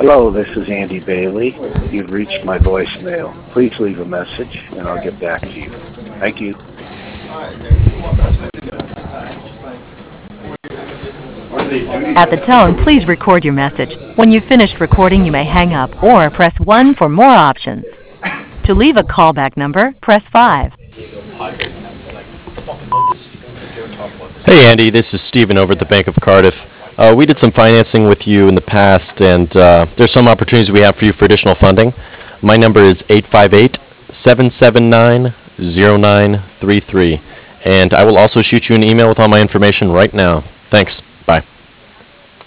Hello, this is Andy Bailey. You've reached my voicemail. Please leave a message and I'll get back to you. Thank you. At the tone, please record your message. When you've finished recording, you may hang up or press 1 for more options. To leave a callback number, press 5. Hey Andy, this is Steven over at the Bank of Cardiff. We did some financing with you in the past, and there's some opportunities we have for you for additional funding. My number is 858-779-0933, and I will also shoot you an email with all my information right now. Thanks. Bye.